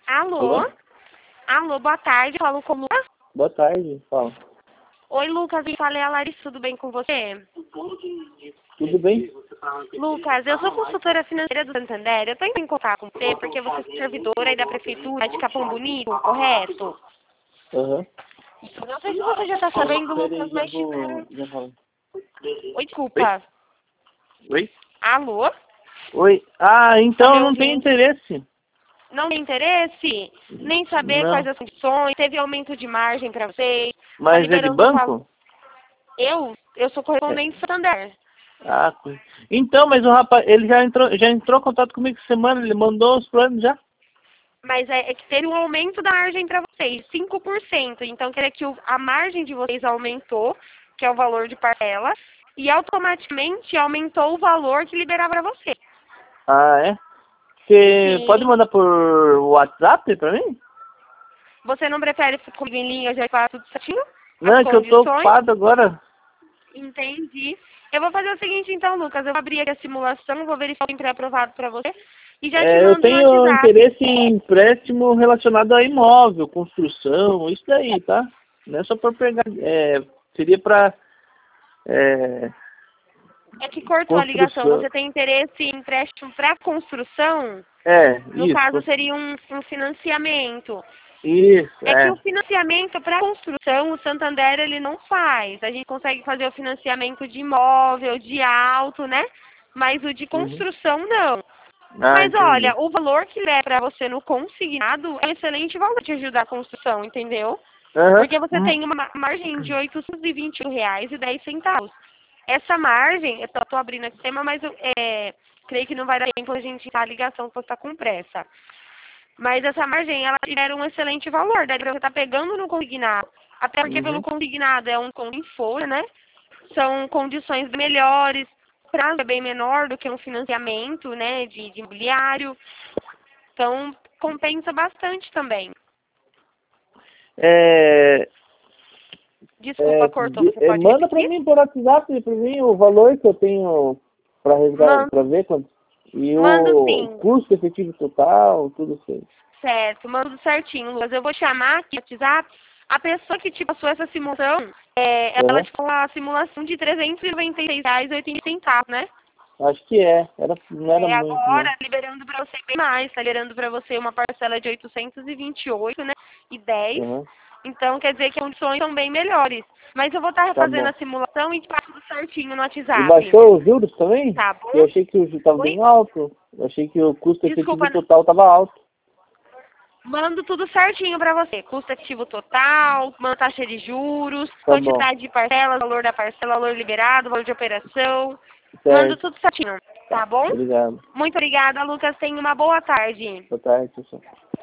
Alô? Alô? Alô, boa tarde. Falo com o Lucas. Boa tarde, fala. Oi, Lucas. Eu falei a Larissa, tudo bem com você? Tudo bem? Lucas, eu sou consultora financeira do Santander. Eu tô indo em contato com você porque você é servidora aí da Prefeitura de Capão Bonito, correto? Aham. Não sei se você já tá sabendo, Peraí, Lucas, mas tiveram... já falo. Oi, desculpa. Oi? Alô? Oi. Tá Então me eu não tenho ouvindo? interesse. Não tem interesse? Nem saber quais Não. as condições? Teve aumento de margem pra vocês? Tá Mas é de liberando um valor? banco? Eu sou É. correspondente do Santander. Então, mas o rapaz, ele já entrou em contato comigo essa semana, ele mandou os planos já. Mas é que teve um aumento da margem para vocês, 5%. Então, quer dizer que a margem de vocês aumentou, que é o valor de parcela, e automaticamente aumentou o valor que liberava para você. Ah, é? Você pode Sim. mandar por WhatsApp pra mim? Você não prefere comigo em linha, já fala tudo certinho? Não, As é que eu tô condições? ocupado agora. Entendi. Eu vou fazer o seguinte então, Lucas. Eu vou abrir aqui a simulação, vou verificar o pré-aprovado para você e já te Eu mando no tenho WhatsApp. interesse em empréstimo relacionado a imóvel, construção, isso daí, tá? Não é só para pegar, seria para É que cortou a ligação. construção. Você tem interesse em empréstimo para construção? No Isso, caso, seria um financiamento. isso, É que o financiamento para construção, o Santander, ele não faz. A gente consegue fazer o financiamento de imóvel, de auto, né? Mas o de Uhum. construção, não. Ah, Mas olha, entendi. o valor que é para você no consignado é um excelente valor de ajudar a construção, entendeu? Aham. Porque você tem uma margem de R$ 821,10. Essa margem, eu tô abrindo aqui o tema, mas eu creio que não vai dar tempo a gente entrar a ligação, porque você está com pressa. Mas essa margem, ela gera um excelente valor, daí pra você estar pegando no consignado. Até porque pelo Uhum. consignado é um conto em folha, né? São condições melhores, o prazo é bem menor do que um financiamento, né, de imobiliário. Então, compensa bastante também. É, Desculpa, cortou, você pode manda para repetir? mim por WhatsApp, para mim, o valor que eu tenho para resgatar, Mando, para ver quanto. E mando o sim, custo efetivo total, tudo isso aí. certo, mando certinho, Lucas. Eu vou chamar aqui no WhatsApp a pessoa que te passou essa simulação, ela Aham. te falou a simulação de R$ 396,80, né? Acho que não era muito, não. Agora, liberando para você bem mais, tá liberando para você uma parcela de 828, né, e 10. Aham. Então, quer dizer que as condições são bem melhores. Mas eu vou estar Tá fazendo bom. a simulação e te passo tudo certinho no E WhatsApp. baixou os juros também? Tá bom? Eu achei que o juro estava Oi? bem alto. Eu achei que o custo efetivo Desculpa, total estava alto. mando tudo certinho para você. Custo ativo total, mando taxa de juros, Tá bom. quantidade de parcelas, valor da parcela, valor liberado, valor de operação. Mando Certo. tudo certinho, tá bom? Obrigado. Muito obrigada, Lucas. Tenha uma boa tarde. Boa tarde, pessoal.